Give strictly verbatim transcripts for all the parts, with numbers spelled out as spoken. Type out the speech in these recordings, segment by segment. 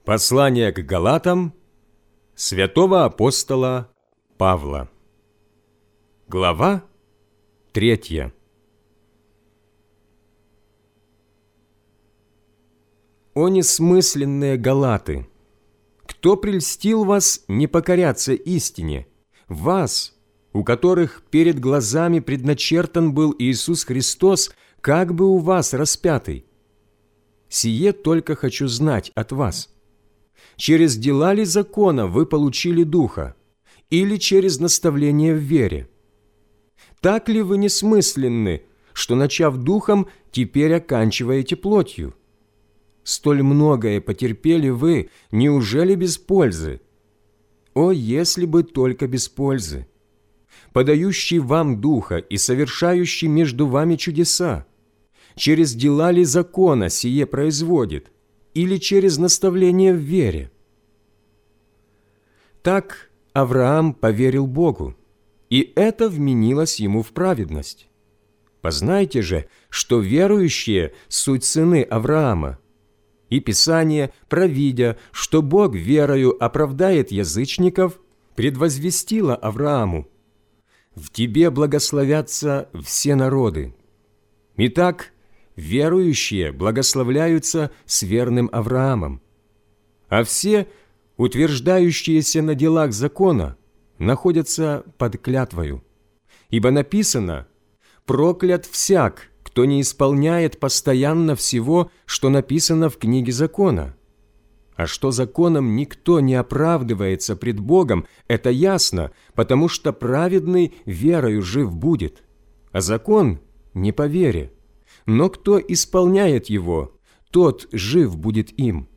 Послание к Галатам святого апостола Павла. Глава третья. О несмысленные Галаты! Кто прельстил вас не покоряться истине? Вас, у которых перед глазами предначертан был Иисус Христос, как бы у вас распятый. Сие только хочу знать от вас. Через дела ли закона вы получили Духа, или через наставление в вере? Так ли вы несмысленны, что, начав Духом, теперь оканчиваете плотью? Столь многое потерпели вы, неужели без пользы? О, если бы только без пользы! Подающий вам Духа и совершающий между вами чудеса, через дела ли закона сие производит, или через наставление в вере? Так Авраам поверил Богу, и это вменилось ему в праведность. Познайте же, что верующие – суть сыны Авраама. И Писание, провидя, что Бог верою оправдает язычников, предвозвестило Аврааму: «В тебе благословятся все народы». Итак, верующие благословляются с верным Авраамом, а все, утверждающиеся на делах закона, находятся под клятвою. Ибо написано: «Проклят всяк, кто не исполняет постоянно всего, что написано в книге закона». А что законом никто не оправдывается пред Богом, это ясно, потому что праведный верою жив будет, а закон не по вере. Но кто исполняет его, тот жив будет им.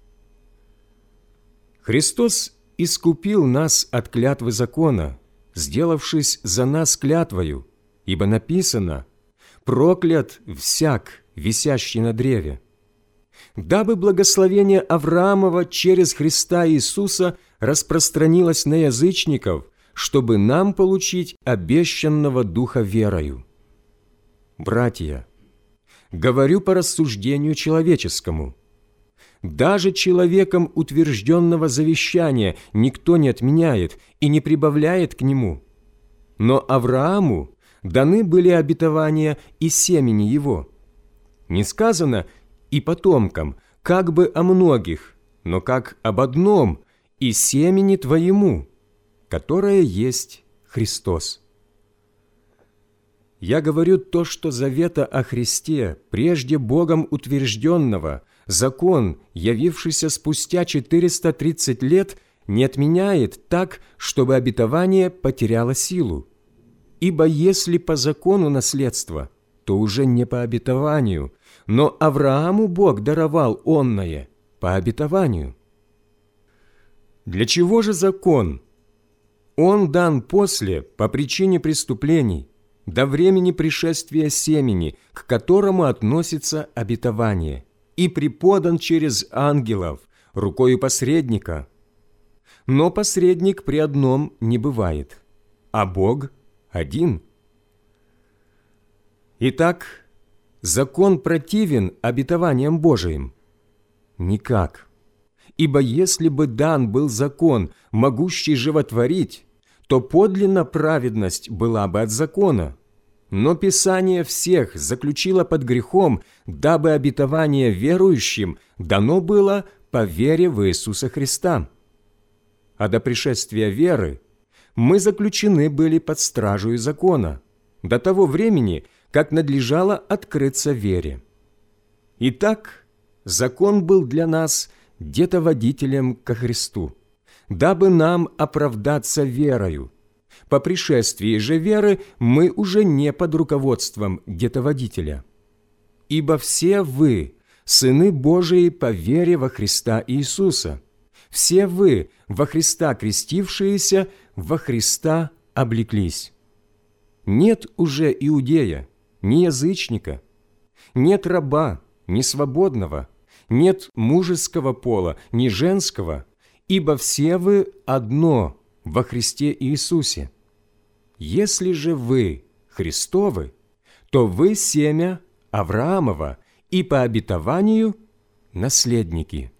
Христос искупил нас от клятвы закона, сделавшись за нас клятвою, ибо написано: «Проклят всяк, висящий на древе», дабы благословение Авраамова через Христа Иисуса распространилось на язычников, чтобы нам получить обещанного Духа верою. Братья, говорю по рассуждению человеческому. Даже человеком утвержденного завещания никто не отменяет и не прибавляет к нему. Но Аврааму даны были обетования и семени его. Не сказано «и потомкам», как бы о многих, но как об одном, и семени твоему, которое есть Христос. Я говорю то, что завета о Христе, прежде Богом утвержденного, закон, явившийся спустя четыреста тридцать лет, не отменяет так, чтобы обетование потеряло силу. Ибо если по закону наследство, то уже не по обетованию, но Аврааму Бог даровал онное по обетованию. Для чего же закон? Он дан после, по причине преступлений, до времени пришествия семени, к которому относится обетование, и преподан через ангелов, рукою посредника. Но посредник при одном не бывает, а Бог один. Итак, закон противен обетованиям Божиим? Никак. Ибо если бы дан был закон, могущий животворить, то подлинно праведность была бы от закона. Но Писание всех заключило под грехом, дабы обетование верующим дано было по вере в Иисуса Христа. А до пришествия веры мы заключены были под стражей закона, до того времени, как надлежало открыться вере. Итак, закон был для нас детоводителем ко Христу, дабы нам оправдаться верою. По пришествии же веры мы уже не под руководством детоводителя. Ибо все вы, сыны Божии по вере во Христа Иисуса, все вы, во Христа крестившиеся, во Христа облеклись. Нет уже иудея, ни язычника, нет раба, ни свободного, нет мужеского пола, ни женского, ибо все вы одно во Христе Иисусе. Если же вы Христовы, то вы семя Авраамова и по обетованию наследники.